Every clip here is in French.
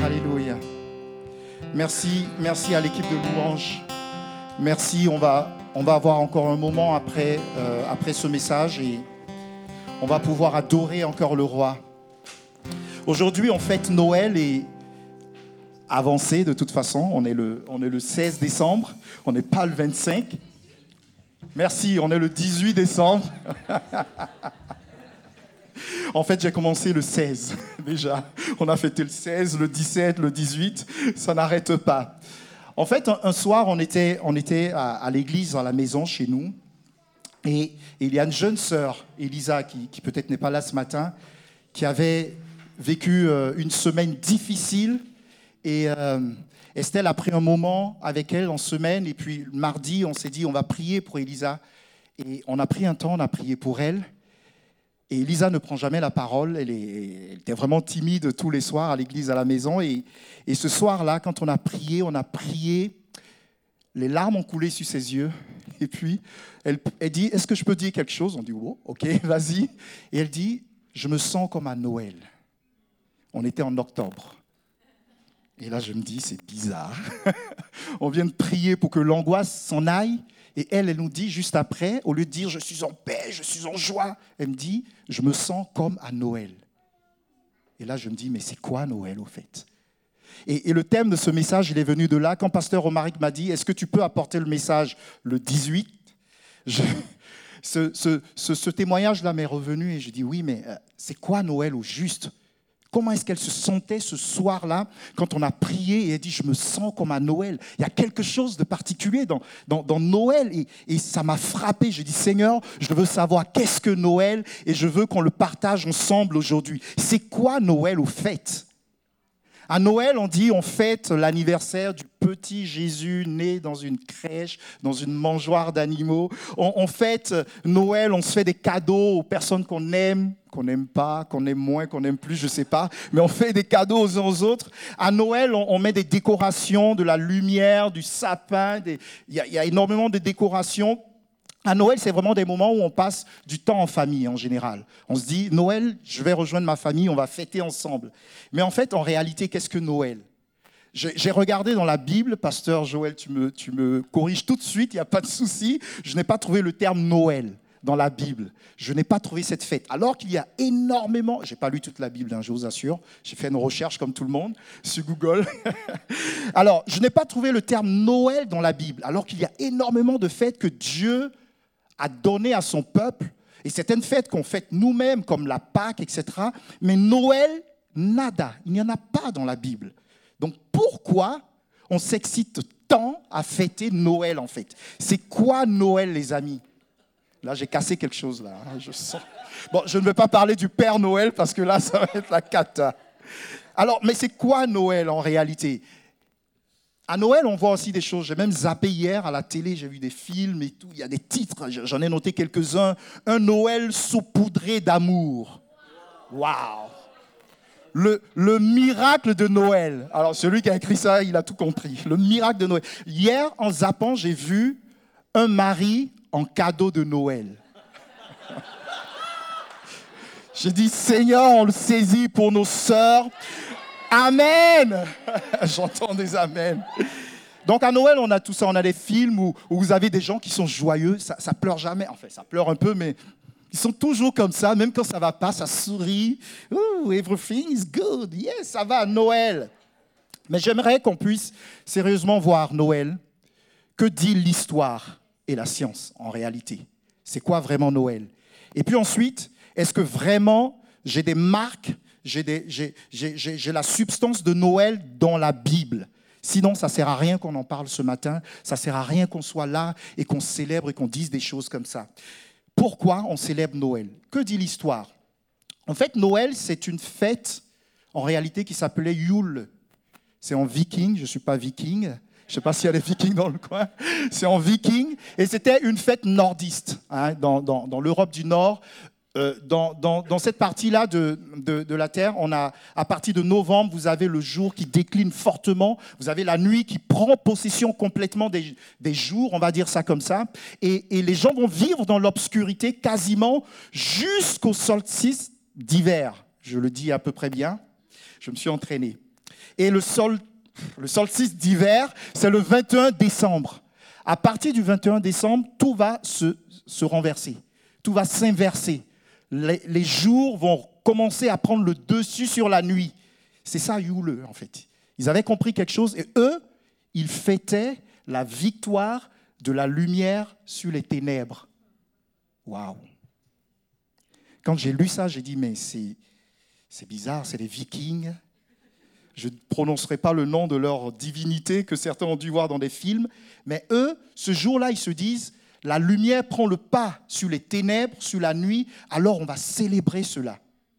Alléluia. Merci à l'équipe de louange. Merci, on va avoir encore un moment après ce message et on va pouvoir adorer encore le roi. Aujourd'hui, on fête Noël et avancé de toute façon. On est le 16 décembre, on n'est pas le 25. Merci, on est le 18 décembre. En fait, j'ai commencé le 16 déjà. On a fêté le 16, le 17, le 18. Ça n'arrête pas. En fait, un soir, on était à l'église, à la maison, chez nous. Et il y a une jeune sœur, Elisa, qui peut-être n'est pas là ce matin, qui avait vécu une semaine difficile. Et Estelle a pris un moment avec elle en semaine. Et puis, mardi, on s'est dit, on va prier pour Elisa. Et on a pris un temps, on a prié pour elle. Et Elisa ne prend jamais la parole, elle était vraiment timide tous les soirs à l'église, à la maison. Et ce soir-là, quand on a prié, les larmes ont coulé sur ses yeux. Et puis, elle dit, est-ce que je peux dire quelque chose? On dit, oh, ok, vas-y. Et elle dit, je me sens comme à Noël. On était en octobre. Et là, je me dis, c'est bizarre. On vient de prier pour que l'angoisse s'en aille. Et elle nous dit juste après, au lieu de dire « je suis en paix, je suis en joie », elle me dit « je me sens comme à Noël ». Et là, je me dis « mais c'est quoi Noël au fait ?» Et le thème de ce message, il est venu de là. Quand Pasteur Romaric m'a dit « est-ce que tu peux apporter le message le 18 ?» Ce témoignage-là m'est revenu et je dis « oui, mais c'est quoi Noël au juste ?» Comment est-ce qu'elle se sentait ce soir-là quand on a prié et elle dit « je me sens comme à Noël ». Il y a quelque chose de particulier dans Noël et ça m'a frappé. J'ai dit « Seigneur, je veux savoir qu'est-ce que Noël et je veux qu'on le partage ensemble aujourd'hui. C'est quoi Noël au fait ?» À Noël, on fête l'anniversaire du petit Jésus né dans une crèche, dans une mangeoire d'animaux. On fête Noël, on se fait des cadeaux aux personnes qu'on n'aime pas, qu'on aime moins, qu'on aime plus, je ne sais pas. Mais on fait des cadeaux aux uns aux autres. À Noël, on met des décorations, de la lumière, du sapin. Il y a énormément de décorations. À Noël, c'est vraiment des moments où on passe du temps en famille en général. On se dit, Noël, je vais rejoindre ma famille, on va fêter ensemble. Mais en fait, en réalité, qu'est-ce que Noël ? J'ai regardé dans la Bible, Pasteur Joël, tu me corriges tout de suite, il n'y a pas de souci. Je n'ai pas trouvé le terme Noël dans la Bible. Je n'ai pas trouvé cette fête. Alors qu'il y a énormément, je n'ai pas lu toute la Bible, je vous assure, j'ai fait une recherche comme tout le monde sur Google. Alors, je n'ai pas trouvé le terme Noël dans la Bible, alors qu'il y a énormément de fêtes que Dieu a donné à son peuple, et certaines fêtes qu'on fête nous-mêmes, comme la Pâque, etc. Mais Noël, nada, il n'y en a pas dans la Bible. Donc pourquoi on s'excite tant à fêter Noël en fait? C'est quoi Noël, les amis? Là, j'ai cassé quelque chose, là, je sens. Bon, je ne vais pas parler du Père Noël, parce que là, ça va être la cata. Alors, mais c'est quoi Noël en réalité? À Noël, on voit aussi des choses. J'ai même zappé hier à la télé, j'ai vu des films et tout. Il y a des titres, j'en ai noté quelques-uns. Un Noël saupoudré d'amour. Waouh! Le miracle de Noël. Alors, celui qui a écrit ça, il a tout compris. Le miracle de Noël. Hier, en zappant, j'ai vu un mari en cadeau de Noël. J'ai dit, Seigneur, on le saisit pour nos sœurs. Amen. J'entends des amen. Donc à Noël, on a tout ça. On a des films où vous avez des gens qui sont joyeux. Ça pleure jamais. Enfin, ça pleure un peu, mais ils sont toujours comme ça. Même quand ça va pas, ça sourit. Ooh, everything is good. Yes, ça va à Noël. Mais j'aimerais qu'on puisse sérieusement voir Noël. Que dit l'histoire et la science en réalité? C'est quoi vraiment Noël? Et puis ensuite, est-ce que vraiment j'ai des marques? J'ai la substance de Noël dans la Bible. Sinon, ça ne sert à rien qu'on en parle ce matin. Ça ne sert à rien qu'on soit là et qu'on célèbre et qu'on dise des choses comme ça. Pourquoi on célèbre Noël? Que dit l'histoire? En fait, Noël, c'est une fête, en réalité, qui s'appelait Yule. C'est en viking, je ne suis pas viking. Je ne sais pas s'il y a des vikings dans le coin. C'est en viking. Et c'était une fête nordiste, dans l'Europe du Nord. Dans cette partie-là de la Terre, on a, à partir de novembre, vous avez le jour qui décline fortement, vous avez la nuit qui prend possession complètement des jours, on va dire ça comme ça, et les gens vont vivre dans l'obscurité quasiment jusqu'au solstice d'hiver. Je le dis à peu près bien, je me suis entraîné. Et le solstice d'hiver, c'est le 21 décembre. À partir du 21 décembre, tout va se renverser. Tout va s'inverser. Les jours vont commencer à prendre le dessus sur la nuit. C'est ça, Yule, en fait. Ils avaient compris quelque chose et eux, ils fêtaient la victoire de la lumière sur les ténèbres. Waouh! Quand j'ai lu ça, j'ai dit, mais c'est bizarre, c'est les Vikings. Je ne prononcerai pas le nom de leur divinité que certains ont dû voir dans des films. Mais eux, ce jour-là, ils se disent, la lumière prend le pas sur les ténèbres, sur la nuit, alors on va célébrer cela.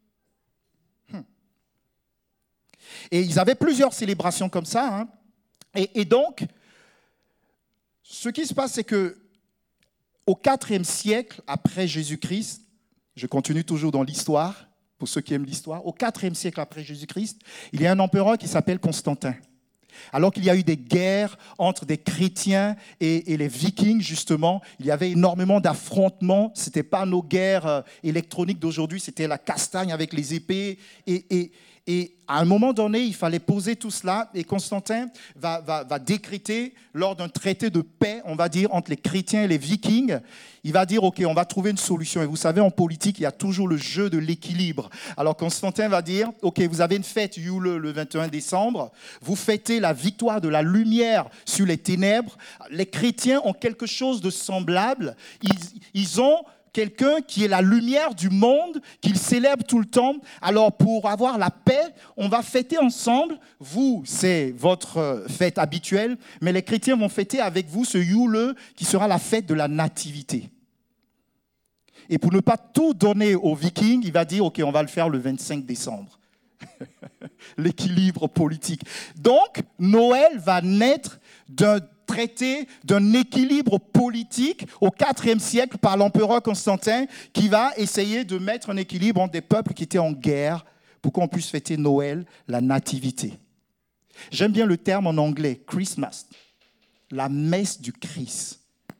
Et ils avaient plusieurs célébrations comme ça. Hein. Et donc, ce qui se passe, c'est que au IVe siècle après Jésus-Christ, je continue toujours dans l'histoire, pour ceux qui aiment l'histoire, au IVe siècle après Jésus-Christ, il y a un empereur qui s'appelle Constantin. Alors qu'il y a eu des guerres entre des chrétiens et les Vikings, justement, il y avait énormément d'affrontements. Ce n'était pas nos guerres électroniques d'aujourd'hui, c'était la castagne avec les épées. Et à un moment donné, il fallait poser tout cela. Et Constantin va décréter, lors d'un traité de paix, on va dire, entre les chrétiens et les Vikings, il va dire, OK, on va trouver une solution. Et vous savez, en politique, il y a toujours le jeu de l'équilibre. Alors Constantin va dire, OK, vous avez une fête, Yule, le 21 décembre. Vous fêtez la victoire de la lumière sur les ténèbres. Les chrétiens ont quelque chose de semblable. Ils ont quelqu'un qui est la lumière du monde, qu'ils célèbrent tout le temps. Alors, pour avoir la paix, on va fêter ensemble. Vous, c'est votre fête habituelle, mais les chrétiens vont fêter avec vous ce Yule qui sera la fête de la nativité. Et pour ne pas tout donner aux Vikings, il va dire, OK, on va le faire le 25 décembre. L'équilibre politique. Donc, Noël va naître d'un traité, d'un équilibre politique au IVe siècle par l'empereur Constantin qui va essayer de mettre un équilibre entre des peuples qui étaient en guerre pour qu'on puisse fêter Noël, la nativité. J'aime bien le terme en anglais, Christmas, la messe du Christ.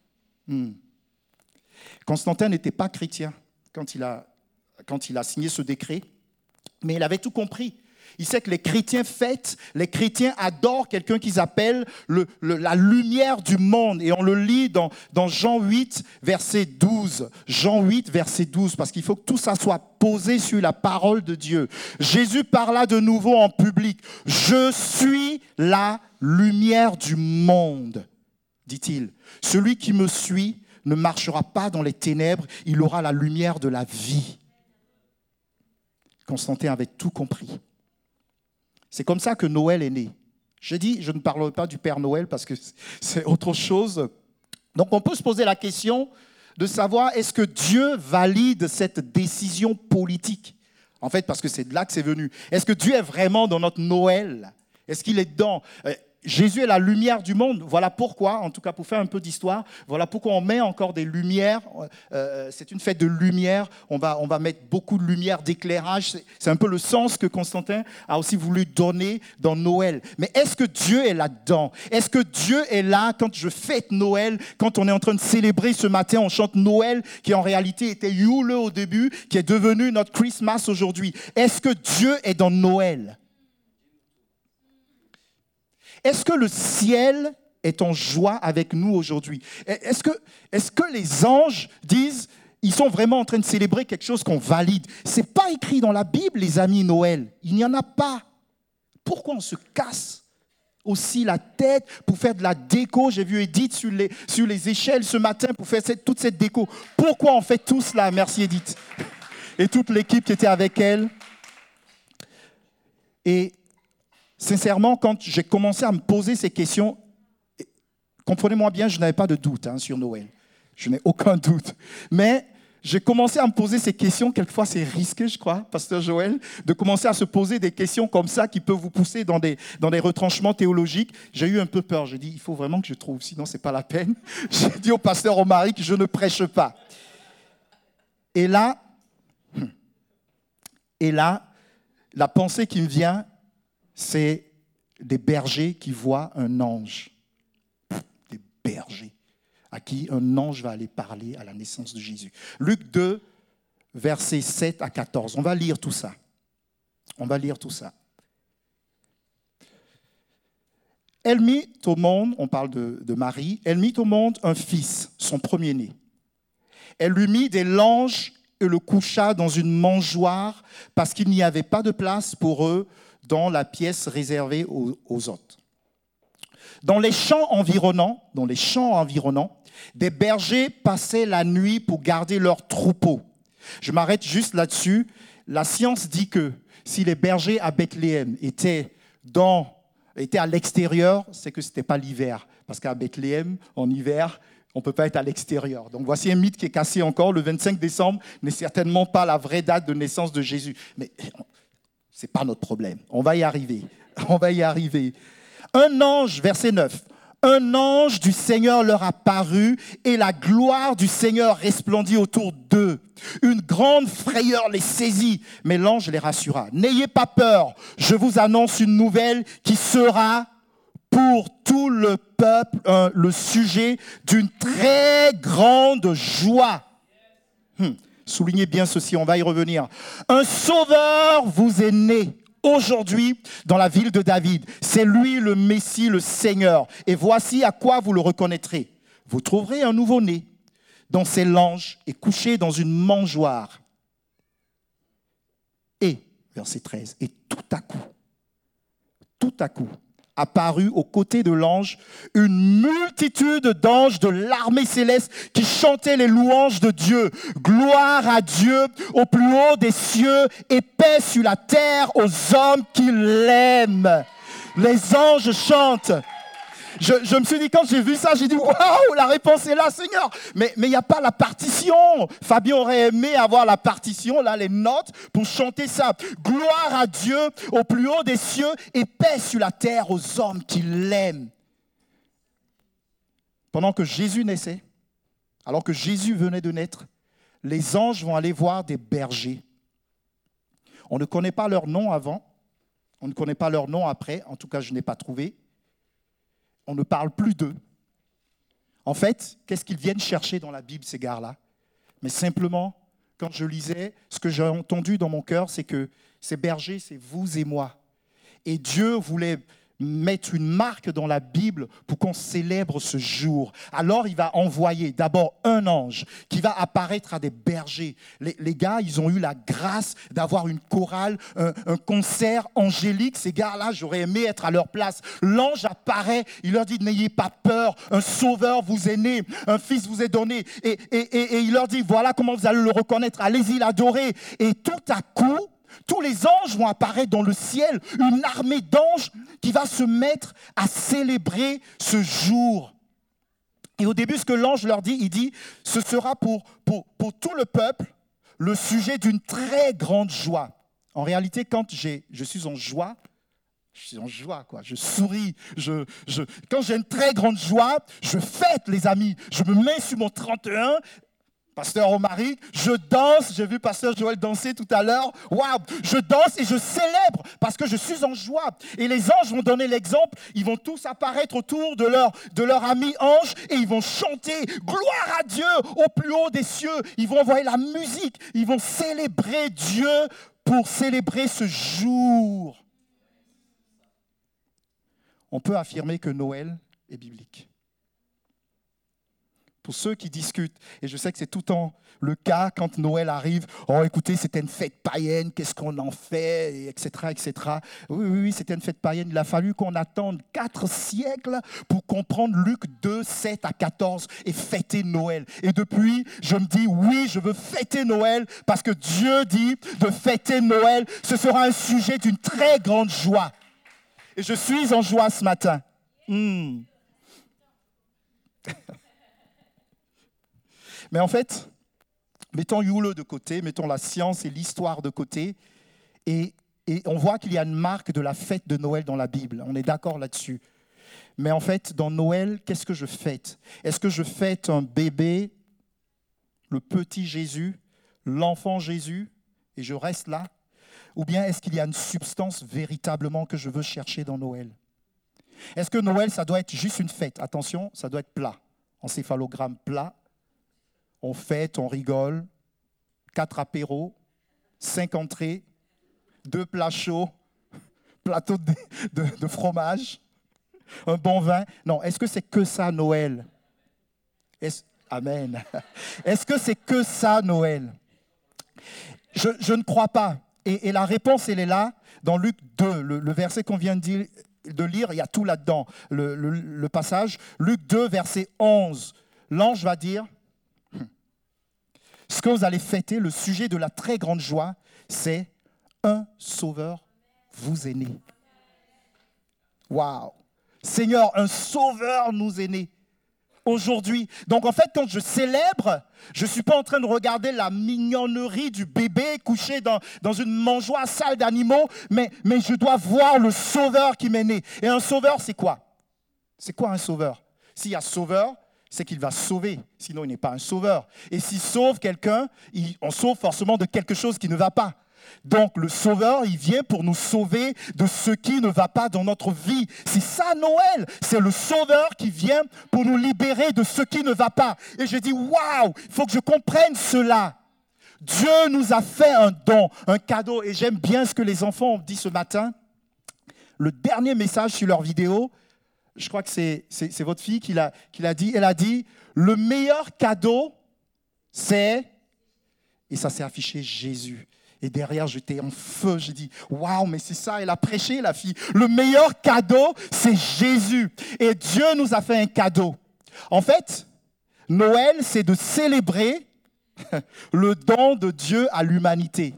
Constantin n'était pas chrétien quand il a signé ce décret, mais il avait tout compris. Il sait que les chrétiens fêtent, les chrétiens adorent quelqu'un qu'ils appellent la lumière du monde. Et on le lit dans Jean 8, verset 12. Jean 8, verset 12, parce qu'il faut que tout ça soit posé sur la parole de Dieu. Jésus parla de nouveau en public. « Je suis la lumière du monde », dit-il. « Celui qui me suit ne marchera pas dans les ténèbres, il aura la lumière de la vie. » Constantin avait tout compris. C'est comme ça que Noël est né. J'ai dit, je ne parlerai pas du Père Noël parce que c'est autre chose. Donc on peut se poser la question de savoir est-ce que Dieu valide cette décision politique? En fait, parce que c'est de là que c'est venu. Est-ce que Dieu est vraiment dans notre Noël? Est-ce qu'il est dedans? Jésus est la lumière du monde. Voilà pourquoi, en tout cas pour faire un peu d'histoire, voilà pourquoi on met encore des lumières. C'est une fête de lumière. On va mettre beaucoup de lumière, d'éclairage. C'est un peu le sens que Constantin a aussi voulu donner dans Noël. Mais est-ce que Dieu est là-dedans? Est-ce que Dieu est là quand je fête Noël, quand on est en train de célébrer ce matin, on chante Noël, qui en réalité était Yule au début, qui est devenu notre Christmas aujourd'hui. Est-ce que Dieu est dans Noël? Est-ce que le ciel est en joie avec nous aujourd'hui? Est-ce que les anges disent, ils sont vraiment en train de célébrer quelque chose qu'on valide? Ce n'est pas écrit dans la Bible, les amis, Noël. Il n'y en a pas. Pourquoi on se casse aussi la tête pour faire de la déco? J'ai vu Edith sur les échelles ce matin pour faire toute cette déco. Pourquoi on fait tout cela? Merci Edith. Et toute l'équipe qui était avec elle. Et sincèrement, quand j'ai commencé à me poser ces questions, comprenez-moi bien, je n'avais pas de doute sur Noël. Je n'ai aucun doute. Mais j'ai commencé à me poser ces questions. Quelquefois, c'est risqué, je crois, Pasteur Joël, de commencer à se poser des questions comme ça qui peuvent vous pousser dans des retranchements théologiques. J'ai eu un peu peur. J'ai dit, il faut vraiment que je trouve, sinon ce n'est pas la peine. J'ai dit au pasteur Omari que je ne prêche pas. Et là, la pensée qui me vient, c'est des bergers qui voient un ange. Des bergers à qui un ange va aller parler à la naissance de Jésus. Luc 2, versets 7 à 14. On va lire tout ça. Elle mit au monde, on parle de Marie, elle mit au monde un fils, son premier-né. Elle lui mit des langes et le coucha dans une mangeoire parce qu'il n'y avait pas de place pour eux dans la pièce réservée aux hôtes. Dans les champs environnants, des bergers passaient la nuit pour garder leurs troupeaux. Je m'arrête juste là-dessus. La science dit que si les bergers à Bethléem étaient à l'extérieur, c'est que ce n'était pas l'hiver. Parce qu'à Bethléem, en hiver, on ne peut pas être à l'extérieur. Donc voici un mythe qui est cassé encore. Le 25 décembre n'est certainement pas la vraie date de naissance de Jésus. Mais ce n'est pas notre problème. On va y arriver. Un ange, verset 9, un ange du Seigneur leur apparut et la gloire du Seigneur resplendit autour d'eux. Une grande frayeur les saisit, mais l'ange les rassura. N'ayez pas peur, je vous annonce une nouvelle qui sera pour tout le peuple le sujet d'une très grande joie. Soulignez bien ceci, on va y revenir. Un sauveur vous est né aujourd'hui dans la ville de David. C'est lui le Messie, le Seigneur. Et voici à quoi vous le reconnaîtrez. Vous trouverez un nouveau-né dont ses langes est couché dans une mangeoire. Et, verset 13, et tout à coup, apparut aux côtés de l'ange une multitude d'anges de l'armée céleste qui chantaient les louanges de Dieu. Gloire à Dieu au plus haut des cieux et paix sur la terre aux hommes qui l'aiment. Les anges chantent. Je me suis dit, quand j'ai vu ça, j'ai dit, waouh, la réponse est là, Seigneur. Mais il n'y a pas la partition. Fabien aurait aimé avoir la partition, là, les notes, pour chanter ça. Gloire à Dieu au plus haut des cieux et paix sur la terre aux hommes qui l'aiment. Pendant que Jésus naissait, alors que Jésus venait de naître, les anges vont aller voir des bergers. On ne connaît pas leur nom avant, on ne connaît pas leur nom après, en tout cas, je n'ai pas trouvé. On ne parle plus d'eux. En fait, qu'est-ce qu'ils viennent chercher dans la Bible, ces gars-là? Mais simplement, quand je lisais, ce que j'ai entendu dans mon cœur, c'est que ces bergers, c'est vous et moi. Et Dieu voulait mettre une marque dans la Bible pour qu'on célèbre ce jour. Alors, il va envoyer d'abord un ange qui va apparaître à des bergers. Les gars, ils ont eu la grâce d'avoir une chorale, un concert angélique. Ces gars-là, j'aurais aimé être à leur place. L'ange apparaît, il leur dit, n'ayez pas peur, un sauveur vous est né, un fils vous est donné. Et il leur dit, voilà comment vous allez le reconnaître, allez-y l'adorer. Et tout à coup, tous les anges vont apparaître dans le ciel, une armée d'anges qui va se mettre à célébrer ce jour. Et au début, ce que l'ange leur dit, il dit, ce sera pour tout le peuple le sujet d'une très grande joie. En réalité, quand je suis en joie, quoi. Je souris. Quand j'ai une très grande joie, je fête, les amis. Je me mets sur mon 31. Pasteur Omaric, je danse, j'ai vu Pasteur Joël danser tout à l'heure. Waouh, je danse et je célèbre parce que je suis en joie. Et les anges vont donner l'exemple, ils vont tous apparaître autour de leur ami ange et ils vont chanter gloire à Dieu au plus haut des cieux. Ils vont envoyer la musique, ils vont célébrer Dieu pour célébrer ce jour. On peut affirmer que Noël est biblique. Pour ceux qui discutent, et je sais que c'est tout le temps le cas quand Noël arrive, oh écoutez, c'était une fête païenne, qu'est-ce qu'on en fait, etc., etc. Oui, c'était une fête païenne. Il a fallu qu'on attende 4 siècles pour comprendre Luc 2, 7 à 14 et fêter Noël. Et depuis, je me dis, oui, je veux fêter Noël parce que Dieu dit de fêter Noël, ce sera un sujet d'une très grande joie. Et je suis en joie ce matin. Mais en fait, mettons Yule de côté, mettons la science et l'histoire de côté, et on voit qu'il y a une marque de la fête de Noël dans la Bible. On est d'accord là-dessus. Mais en fait, dans Noël, qu'est-ce que je fête? Est-ce que je fête un bébé, le petit Jésus, l'enfant Jésus, et je reste là? Ou bien est-ce qu'il y a une substance véritablement que je veux chercher dans Noël? Est-ce que Noël, ça doit être juste une fête? Attention, ça doit être plat, encéphalogramme plat. On fête, on rigole, 4 apéros, 5 entrées, 2 plats chauds, plateau de fromage. Un bon vin. Non, est-ce que c'est que ça, Noël? Amen. Est-ce que c'est que ça, Noël? Je ne crois pas. Et la réponse, elle est là, dans Luc 2, le verset qu'on vient de lire, il y a tout là-dedans, le passage. Luc 2, verset 11. L'ange va dire, ce que vous allez fêter, le sujet de la très grande joie, c'est un sauveur vous est né. Waouh! Seigneur, un sauveur nous est né aujourd'hui. Donc en fait, quand je célèbre, je ne suis pas en train de regarder la mignonnerie du bébé couché dans une mangeoire sale d'animaux, mais je dois voir le sauveur qui m'est né. Et un sauveur, c'est quoi? C'est quoi un sauveur? S'il y a sauveur, c'est qu'il va sauver. Sinon, il n'est pas un sauveur. Et s'il sauve quelqu'un, on sauve forcément de quelque chose qui ne va pas. Donc le sauveur, il vient pour nous sauver de ce qui ne va pas dans notre vie. C'est ça Noël, c'est le sauveur qui vient pour nous libérer de ce qui ne va pas. Et je dis, waouh, il faut que je comprenne cela. Dieu nous a fait un don, un cadeau. Et j'aime bien ce que les enfants ont dit ce matin. Le dernier message sur leur vidéo, je crois que c'est votre fille qui l'a dit. Elle a dit, le meilleur cadeau, c'est... Et ça s'est affiché Jésus. Et derrière, j'étais en feu. J'ai dit, waouh, mais c'est ça, elle a prêché, la fille. Le meilleur cadeau, c'est Jésus. Et Dieu nous a fait un cadeau. En fait, Noël, c'est de célébrer le don de Dieu à l'humanité.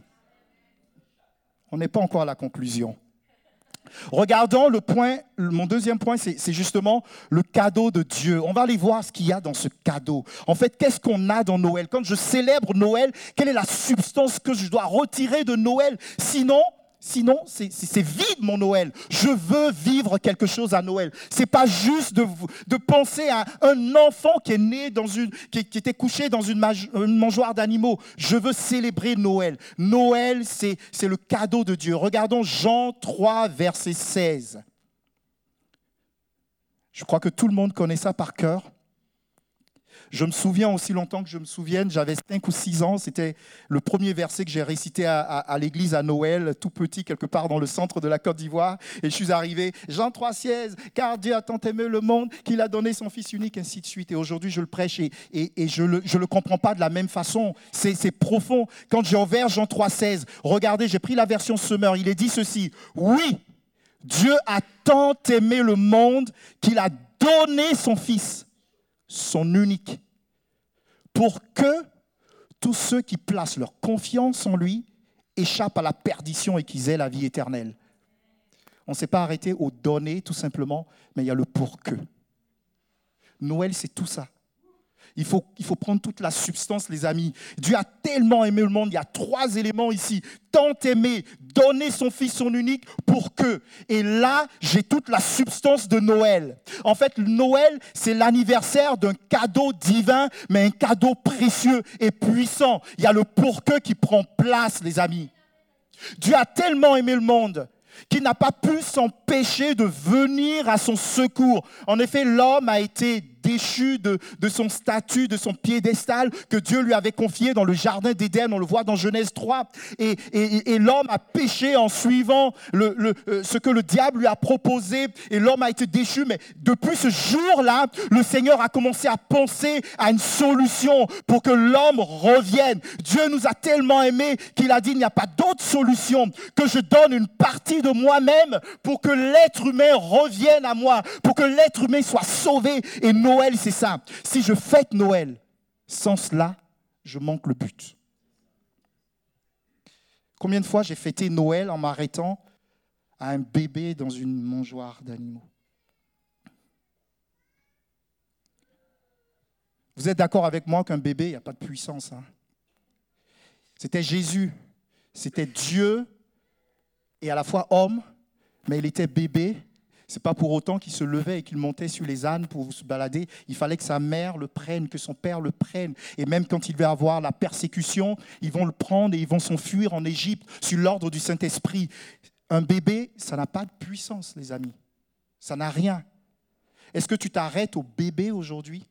On n'est pas encore à la conclusion. Regardons mon deuxième point, c'est justement le cadeau de Dieu. On va aller voir ce qu'il y a dans ce cadeau. En fait, qu'est-ce qu'on a dans Noël? Quand je célèbre Noël, quelle est la substance que je dois retirer de Noël? Sinon, c'est vide mon Noël. Je veux vivre quelque chose à Noël. C'est pas juste de penser à un enfant qui est né qui était couché dans une mangeoire d'animaux. Je veux célébrer Noël. Noël, c'est le cadeau de Dieu. Regardons Jean 3, verset 16. Je crois que tout le monde connaît ça par cœur. Je me souviens aussi longtemps que je me souvienne, j'avais 5 ou 6 ans, c'était le premier verset que j'ai récité à l'église à Noël, tout petit, quelque part dans le centre de la Côte d'Ivoire. Et je suis arrivé, Jean 3, 16, car Dieu a tant aimé le monde qu'il a donné son Fils unique, ainsi de suite. Et aujourd'hui, je le prêche et je le comprends pas de la même façon. C'est profond. Quand j'ai ouvert Jean 3, 16, regardez, j'ai pris la version Semeur, il est dit ceci, oui, Dieu a tant aimé le monde qu'il a donné son Fils, son unique, pour que tous ceux qui placent leur confiance en lui échappent à la perdition et qu'ils aient la vie éternelle. On ne s'est pas arrêté au donner tout simplement, mais il y a le pour que. Noël, c'est tout ça. Il faut prendre toute la substance, les amis. Dieu a tellement aimé le monde. Il y a 3 éléments ici. Tant aimé, donner son Fils, son unique, pour que. Et là, j'ai toute la substance de Noël. En fait, Noël, c'est l'anniversaire d'un cadeau divin, mais un cadeau précieux et puissant. Il y a le pour que qui prend place, les amis. Dieu a tellement aimé le monde qu'il n'a pas pu s'empêcher de venir à son secours. En effet, l'homme a été déchu de son statut, de son piédestal que Dieu lui avait confié dans le jardin d'Éden. On le voit dans Genèse 3. Et l'homme a péché en suivant ce que le diable lui a proposé. Et l'homme a été déchu. Mais depuis ce jour-là, le Seigneur a commencé à penser à une solution pour que l'homme revienne. Dieu nous a tellement aimés qu'il a dit, il n'y a pas d'autre solution que je donne une partie de moi-même pour que l'être humain revienne à moi, pour que l'être humain soit sauvé. Et Noël, c'est ça. Si je fête Noël, sans cela, je manque le but. Combien de fois j'ai fêté Noël en m'arrêtant à un bébé dans une mangeoire d'animaux? Vous êtes d'accord avec moi qu'un bébé, il n'y a pas de puissance, hein? C'était Jésus, c'était Dieu et à la fois homme, mais il était bébé. Ce n'est pas pour autant qu'il se levait et qu'il montait sur les ânes pour se balader. Il fallait que sa mère le prenne, que son père le prenne. Et même quand il va avoir la persécution, ils vont le prendre et ils vont s'enfuir en Égypte sur l'ordre du Saint-Esprit. Un bébé, ça n'a pas de puissance, les amis. Ça n'a rien. Est-ce que tu t'arrêtes au bébé aujourd'hui?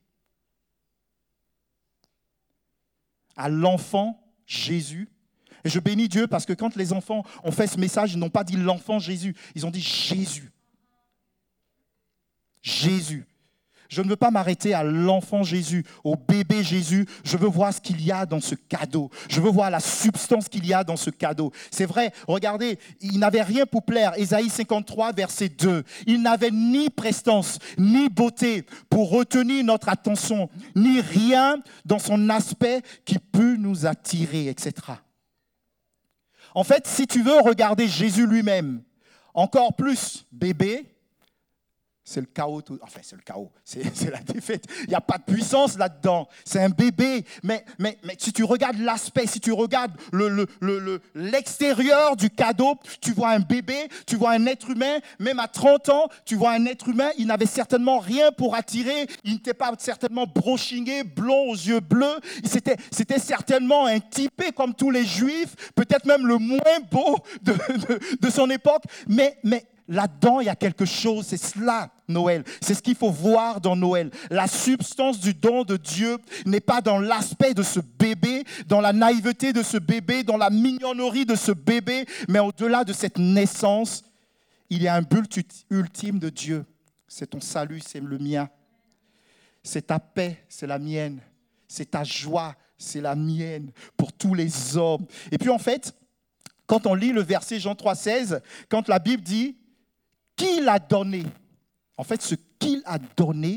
À l'enfant Jésus? Et je bénis Dieu parce que quand les enfants ont fait ce message, ils n'ont pas dit l'enfant Jésus, ils ont dit Jésus. Jésus. Je ne veux pas m'arrêter à l'enfant Jésus, au bébé Jésus. Je veux voir ce qu'il y a dans ce cadeau. Je veux voir la substance qu'il y a dans ce cadeau. C'est vrai, regardez, il n'avait rien pour plaire. Ésaïe 53, verset 2. Il n'avait ni prestance, ni beauté pour retenir notre attention, ni rien dans son aspect qui peut nous attirer, etc. En fait, si tu veux regarder Jésus lui-même, encore plus bébé, c'est le chaos, enfin c'est le chaos, c'est la défaite. Il n'y a pas de puissance là-dedans, c'est un bébé. Mais si tu regardes l'aspect, si tu regardes l'extérieur du cadeau, tu vois un bébé, tu vois un être humain, même à 30 ans, tu vois un être humain, il n'avait certainement rien pour attirer, il n'était pas certainement brochingé, blond aux yeux bleus, c'était certainement un typé comme tous les juifs, peut-être même le moins beau de son époque, mais là-dedans, il y a quelque chose, c'est cela, Noël. C'est ce qu'il faut voir dans Noël. La substance du don de Dieu n'est pas dans l'aspect de ce bébé, dans la naïveté de ce bébé, dans la mignonnerie de ce bébé, mais au-delà de cette naissance, il y a un but ultime de Dieu. C'est ton salut, c'est le mien. C'est ta paix, c'est la mienne. C'est ta joie, c'est la mienne pour tous les hommes. Et puis en fait, quand on lit le verset Jean 3,16, quand la Bible dit qu'il a donné. En fait, ce qu'il a donné,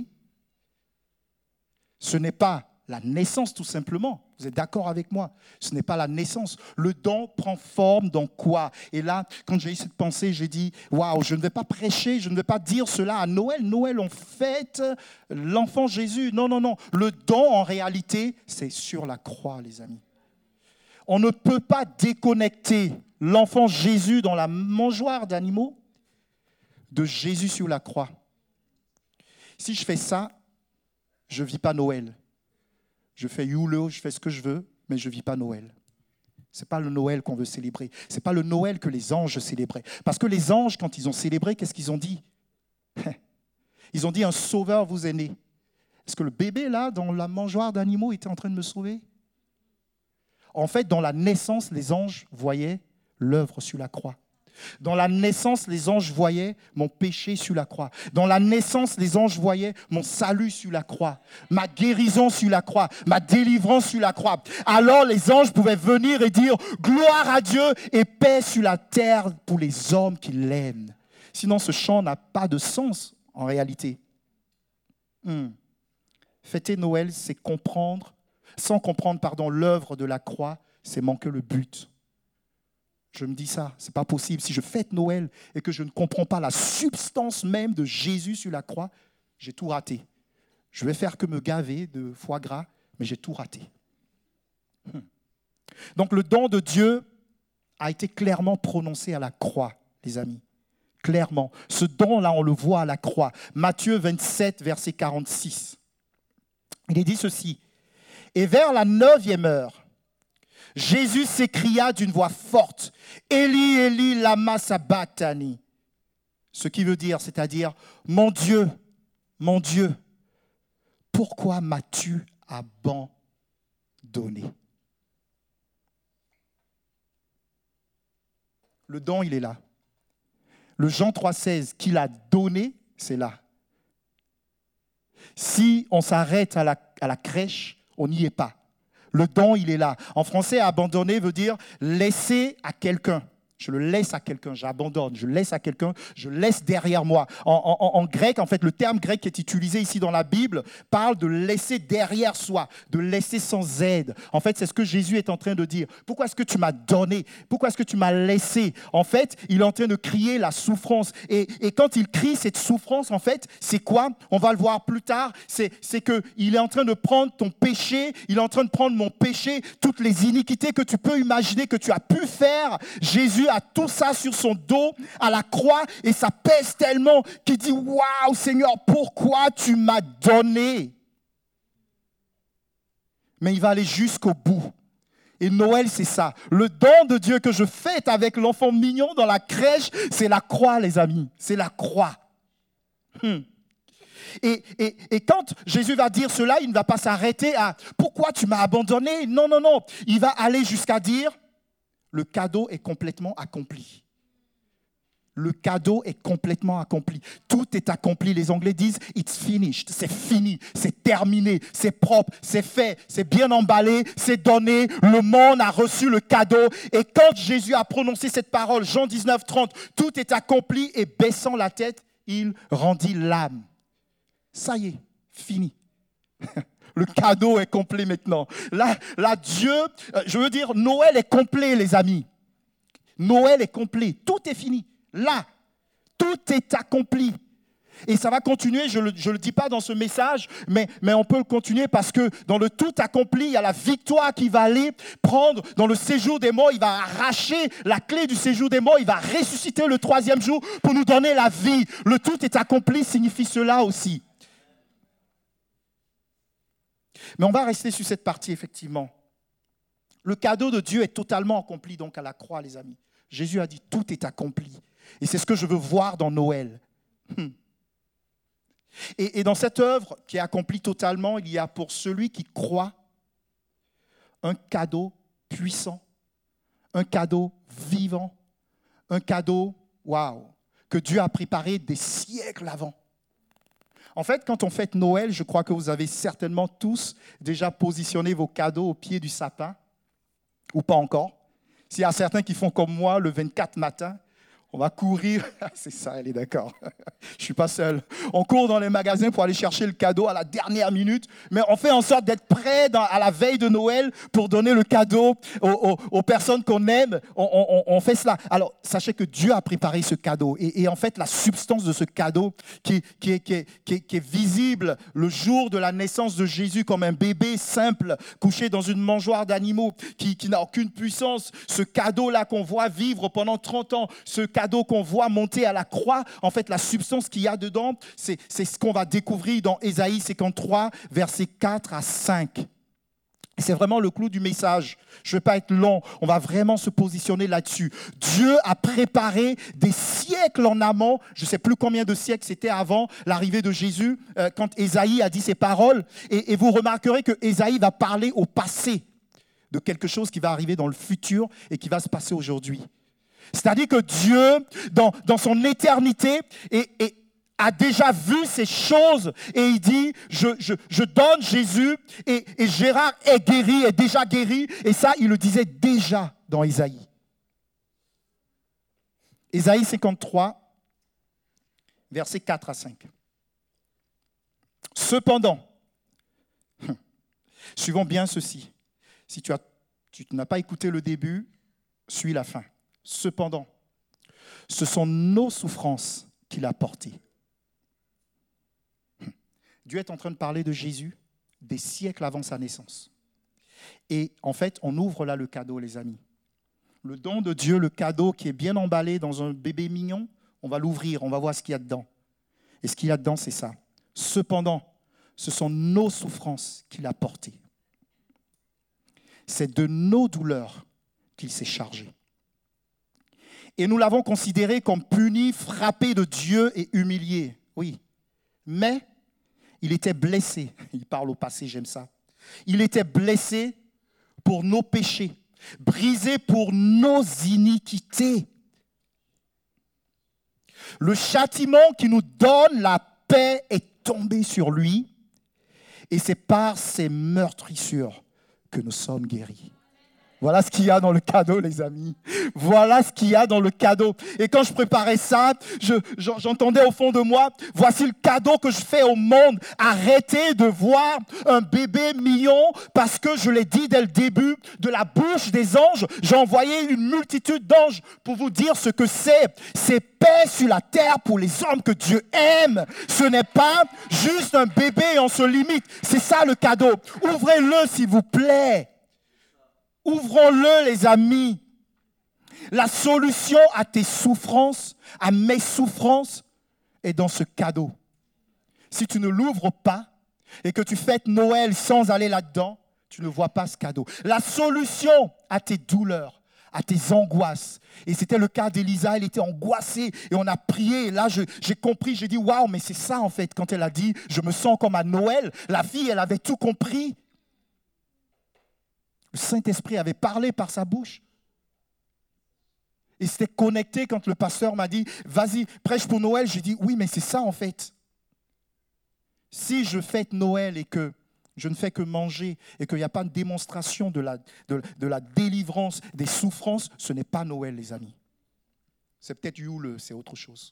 ce n'est pas la naissance tout simplement. Vous êtes d'accord avec moi? Ce n'est pas la naissance. Le don prend forme dans quoi? Et là, quand j'ai eu cette pensée, j'ai dit, waouh, je ne vais pas prêcher, je ne vais pas dire cela à Noël. Noël, on fête l'enfant Jésus. Non, non, non. Le don, en réalité, c'est sur la croix, les amis. On ne peut pas déconnecter l'enfant Jésus dans la mangeoire d'animaux de Jésus sur la croix. Si je fais ça, je ne vis pas Noël. Je fais Yule, je fais ce que je veux, mais je ne vis pas Noël. Ce n'est pas le Noël qu'on veut célébrer. Ce n'est pas le Noël que les anges célébraient. Parce que les anges, quand ils ont célébré, qu'est-ce qu'ils ont dit? Ils ont dit, un sauveur vous est né. Est-ce que le bébé, là, dans la mangeoire d'animaux, était en train de me sauver? En fait, dans la naissance, les anges voyaient l'œuvre sur la croix. Dans la naissance, les anges voyaient mon péché sur la croix. Dans la naissance, les anges voyaient mon salut sur la croix, ma guérison sur la croix, ma délivrance sur la croix. Alors les anges pouvaient venir et dire « Gloire à Dieu et paix sur la terre pour les hommes qui l'aiment. » Sinon, ce chant n'a pas de sens en réalité. Fêter Noël, c'est comprendre, sans comprendre l'œuvre de la croix, c'est manquer le but. Je me dis ça, ce n'est pas possible. Si je fête Noël et que je ne comprends pas la substance même de Jésus sur la croix, j'ai tout raté. Je vais faire que me gaver de foie gras, mais j'ai tout raté. Donc le don de Dieu a été clairement prononcé à la croix, les amis. Clairement. Ce don-là, on le voit à la croix. Matthieu 27, verset 46. Il est dit ceci. « Et vers la 9e heure, Jésus s'écria d'une voix forte, « Eli, Eli, lama sabachthani » Ce qui veut dire, c'est-à-dire, « Mon Dieu, pourquoi m'as-tu abandonné ?» Le don, il est là. Le Jean 3,16 qu'il a donné, c'est là. Si on s'arrête à la crèche, on n'y est pas. Le don, il est là. En français, abandonner veut dire laisser à quelqu'un. Je le laisse à quelqu'un, j'abandonne, je laisse à quelqu'un, je laisse derrière moi. En grec, en fait, le terme grec qui est utilisé ici dans la Bible parle de laisser derrière soi, de laisser sans aide. En fait, c'est ce que Jésus est en train de dire. Pourquoi est-ce que tu m'as donné? Pourquoi est-ce que tu m'as laissé? En fait, il est en train de crier la souffrance. Et quand il crie cette souffrance, en fait, c'est quoi? On va le voir plus tard. C'est qu'il est en train de prendre ton péché, il est en train de prendre mon péché, toutes les iniquités que tu peux imaginer, que tu as pu faire. Jésus a tout ça sur son dos à la croix et ça pèse tellement qu'il dit « Waouh Seigneur, pourquoi tu m'as donné ?» Mais il va aller jusqu'au bout. Et Noël, c'est ça. Le don de Dieu que je fête avec l'enfant mignon dans la crèche, c'est la croix, les amis. C'est la croix. Et quand Jésus va dire cela, il ne va pas s'arrêter à « Pourquoi tu m'as abandonné ?» Non, non, non. Il va aller jusqu'à dire « Le cadeau est complètement accompli. » Le cadeau est complètement accompli. Tout est accompli. Les Anglais disent « it's finished ». C'est fini, c'est terminé, c'est propre, c'est fait, c'est bien emballé, c'est donné. Le monde a reçu le cadeau. Et quand Jésus a prononcé cette parole, Jean 19, 30, tout est accompli et baissant la tête, il rendit l'âme. Ça y est, fini. Le cadeau est complet maintenant. Là, Dieu, je veux dire, Noël est complet, les amis. Noël est complet. Tout est fini. Là, tout est accompli. Et ça va continuer, je ne le dis pas dans ce message, mais on peut le continuer parce que dans le tout accompli, il y a la victoire qui va aller prendre dans le séjour des morts. Il va arracher la clé du séjour des morts. Il va ressusciter le 3e jour pour nous donner la vie. Le tout est accompli signifie cela aussi. Mais on va rester sur cette partie, effectivement. Le cadeau de Dieu est totalement accompli donc à la croix, les amis. Jésus a dit, tout est accompli. Et c'est ce que je veux voir dans Noël. Et dans cette œuvre qui est accomplie totalement, il y a pour celui qui croit un cadeau puissant, un cadeau vivant, un cadeau, waouh, que Dieu a préparé des siècles avant. En fait, quand on fête Noël, je crois que vous avez certainement tous déjà positionné vos cadeaux au pied du sapin, ou pas encore. S'il y a certains qui font comme moi le 24 matin, on va courir. C'est ça, elle est d'accord. Je ne suis pas seul. On court dans les magasins pour aller chercher le cadeau à la dernière minute, mais on fait en sorte d'être prêt à la veille de Noël pour donner le cadeau aux personnes qu'on aime. On fait cela. Alors, sachez que Dieu a préparé ce cadeau. Et en fait, la substance de ce cadeau qui est visible le jour de la naissance de Jésus comme un bébé simple, couché dans une mangeoire d'animaux, qui n'a aucune puissance. Ce cadeau-là qu'on voit vivre pendant 30 ans, ce cadeau qu'on voit monter à la croix, en fait, la substance qu'il y a dedans, c'est ce qu'on va découvrir dans Ésaïe 53, versets 4 à 5. Et c'est vraiment le clou du message. Je ne vais pas être long, on va vraiment se positionner là-dessus. Dieu a préparé des siècles en amont, je ne sais plus combien de siècles c'était avant l'arrivée de Jésus, quand Ésaïe a dit ces paroles. Et vous remarquerez que Ésaïe va parler au passé de quelque chose qui va arriver dans le futur et qui va se passer aujourd'hui. C'est-à-dire que Dieu, dans son éternité, a déjà vu ces choses et il dit, je donne Jésus et Gérard est guéri, est déjà guéri. Et ça, il le disait déjà dans Ésaïe. Ésaïe 53, versets 4 à 5. Cependant, suivons bien ceci. Si tu n'as pas écouté le début, suis la fin. Cependant, ce sont nos souffrances qu'il a portées. Dieu est en train de parler de Jésus des siècles avant sa naissance. Et en fait, on ouvre là le cadeau, les amis. Le don de Dieu, le cadeau qui est bien emballé dans un bébé mignon, on va l'ouvrir, on va voir ce qu'il y a dedans. Et ce qu'il y a dedans, c'est ça. Cependant, ce sont nos souffrances qu'il a portées. C'est de nos douleurs qu'il s'est chargé. Et nous l'avons considéré comme puni, frappé de Dieu et humilié. Oui, mais il était blessé. Il parle au passé, j'aime ça. Il était blessé pour nos péchés, brisé pour nos iniquités. Le châtiment qui nous donne la paix est tombé sur lui et c'est par ses meurtrissures que nous sommes guéris. Voilà ce qu'il y a dans le cadeau, les amis. Voilà ce qu'il y a dans le cadeau. Et quand je préparais ça, j'entendais au fond de moi, voici le cadeau que je fais au monde. Arrêtez de voir un bébé mignon parce que je l'ai dit dès le début, de la bouche des anges, j'ai envoyé une multitude d'anges pour vous dire ce que c'est. C'est paix sur la terre pour les hommes que Dieu aime. Ce n'est pas juste un bébé et on se limite. C'est ça le cadeau. Ouvrez-le s'il vous plaît. Ouvrons-le, les amis. La solution à tes souffrances, à mes souffrances, est dans ce cadeau. Si tu ne l'ouvres pas et que tu fêtes Noël sans aller là-dedans, tu ne vois pas ce cadeau. La solution à tes douleurs, à tes angoisses. Et c'était le cas d'Élisa, elle était angoissée et on a prié. Et là, j'ai compris, j'ai dit, waouh, mais c'est ça en fait. Quand elle a dit, je me sens comme à Noël, la fille, elle avait tout compris. Le Saint-Esprit avait parlé par sa bouche. Et c'était connecté quand le pasteur m'a dit, vas-y, prêche pour Noël. J'ai dit, oui, mais c'est ça en fait. Si je fête Noël et que je ne fais que manger et qu'il n'y a pas de démonstration de la délivrance, des souffrances, ce n'est pas Noël, les amis. C'est peut-être Yule, c'est autre chose.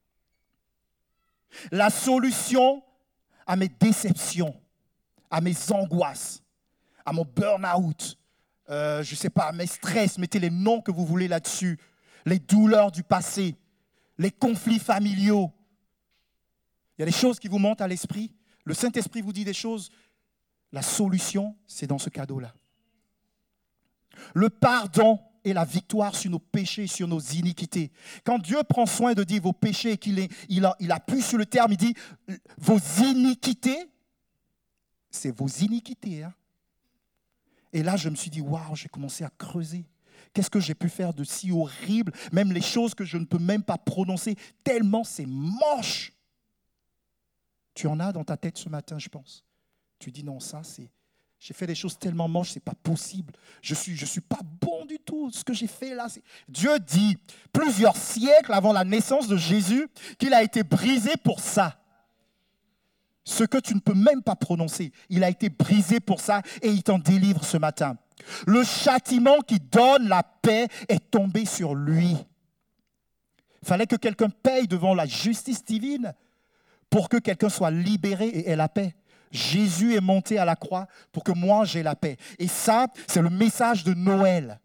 La solution à mes déceptions, à mes angoisses, à mon burn-out, je ne sais pas, à mes stress, mettez les noms que vous voulez là-dessus, les douleurs du passé, les conflits familiaux. Il y a des choses qui vous montent à l'esprit. Le Saint-Esprit vous dit des choses. La solution, c'est dans ce cadeau-là. Le pardon et la victoire sur nos péchés, sur nos iniquités. Quand Dieu prend soin de dire vos péchés et qu'il appuie sur le terme, il dit vos iniquités, c'est vos iniquités. Hein? Et là, je me suis dit, waouh, j'ai commencé à creuser. Qu'est-ce que j'ai pu faire de si horrible? Même les choses que je ne peux même pas prononcer, tellement c'est moche. Tu en as dans ta tête ce matin, je pense. Tu dis non, ça c'est... J'ai fait des choses tellement moches, c'est pas possible. Je suis pas bon du tout. Ce que j'ai fait là, c'est... Dieu dit, plusieurs siècles avant la naissance de Jésus, qu'il a été brisé pour ça. Ce que tu ne peux même pas prononcer, il a été brisé pour ça et il t'en délivre ce matin. Le châtiment qui donne la paix est tombé sur lui. Il fallait que quelqu'un paye devant la justice divine pour que quelqu'un soit libéré et ait la paix. Jésus est monté à la croix pour que moi j'ai la paix. Et ça, c'est le message de Noël.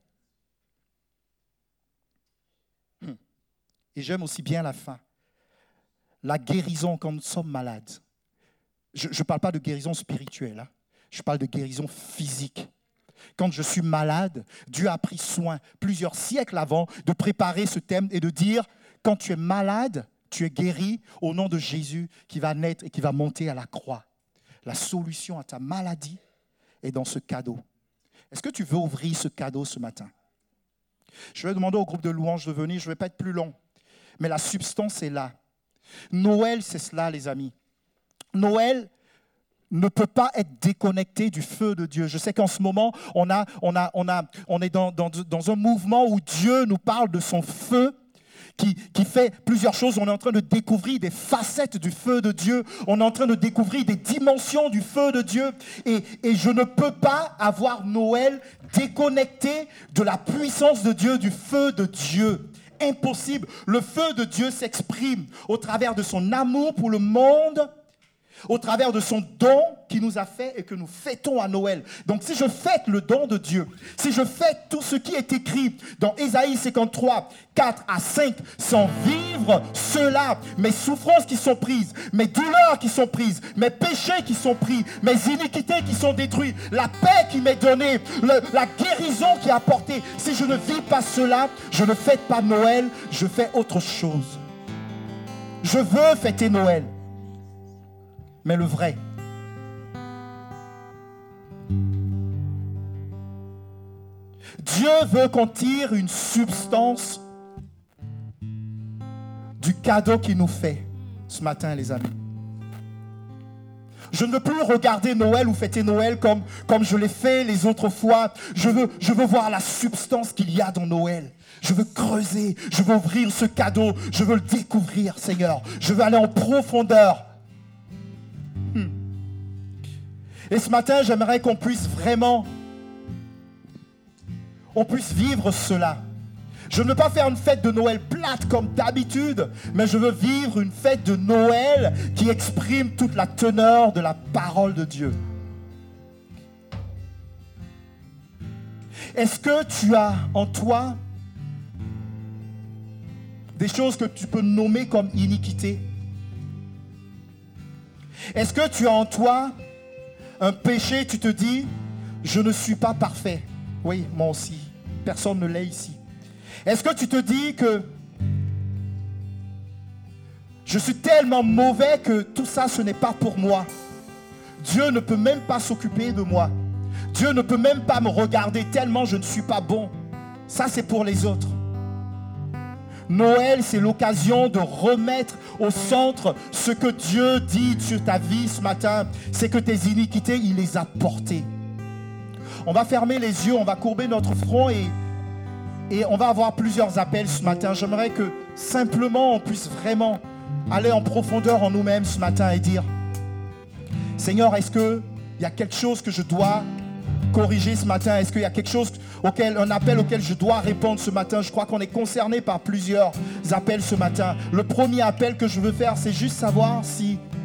Et j'aime aussi bien la fin. La guérison quand nous sommes malades. Je ne parle pas de guérison spirituelle, hein. Je parle de guérison physique. Quand je suis malade, Dieu a pris soin, plusieurs siècles avant, de préparer ce thème et de dire, quand tu es malade, tu es guéri au nom de Jésus qui va naître et qui va monter à la croix. La solution à ta maladie est dans ce cadeau. Est-ce que tu veux ouvrir ce cadeau ce matin? Je vais demander au groupe de louanges de venir, je ne vais pas être plus long, mais la substance est là. Noël, c'est cela, les amis. Noël ne peut pas être déconnecté du feu de Dieu. Je sais qu'en ce moment, on est dans un mouvement où Dieu nous parle de son feu qui fait plusieurs choses. On est en train de découvrir des facettes du feu de Dieu. On est en train de découvrir des dimensions du feu de Dieu. Et je ne peux pas avoir Noël déconnecté de la puissance de Dieu, du feu de Dieu. Impossible. Le feu de Dieu s'exprime au travers de son amour pour le monde, au travers de son don qu'il nous a fait et que nous fêtons à Noël. Donc si je fête le don de Dieu, si je fête tout ce qui est écrit dans Ésaïe 53, 4 à 5, sans vivre cela, mes souffrances qui sont prises, mes douleurs qui sont prises, mes péchés qui sont pris, mes iniquités qui sont détruites, la paix qui m'est donnée, la guérison qui est apportée, si je ne vis pas cela, je ne fête pas Noël, je fais autre chose. Je veux fêter Noël. Mais le vrai. Dieu veut qu'on tire une substance du cadeau qu'il nous fait ce matin, les amis. Je ne veux plus regarder Noël ou fêter Noël comme je l'ai fait les autres fois. Je veux voir la substance qu'il y a dans Noël. Je veux creuser, je veux ouvrir ce cadeau, je veux le découvrir, Seigneur. Je veux aller en profondeur. Et ce matin, j'aimerais qu'on puisse vraiment, vivre cela. Je ne veux pas faire une fête de Noël plate comme d'habitude, mais je veux vivre une fête de Noël qui exprime toute la teneur de la parole de Dieu. Est-ce que tu as en toi des choses que tu peux nommer comme iniquité? Est-ce que tu as en toi un péché, tu te dis, je ne suis pas parfait? Oui, moi aussi. Personne ne l'est ici. Est-ce que tu te dis que je suis tellement mauvais que tout ça, ce n'est pas pour moi? Dieu ne peut même pas s'occuper de moi. Dieu ne peut même pas me regarder tellement je ne suis pas bon. Ça, c'est pour les autres. Noël, c'est l'occasion de remettre au centre ce que Dieu dit sur ta vie ce matin. C'est que tes iniquités, il les a portées. On va fermer les yeux, on va courber notre front et Et on va avoir plusieurs appels ce matin. J'aimerais que simplement on puisse vraiment aller en profondeur en nous-mêmes ce matin et dire, Seigneur, est-ce qu'il y a quelque chose que je dois corriger ce matin? Est-ce qu'il y a quelque chose un appel auquel je dois répondre ce matin? Je crois qu'on est concerné par plusieurs appels ce matin. Le premier appel que je veux faire, c'est juste savoir si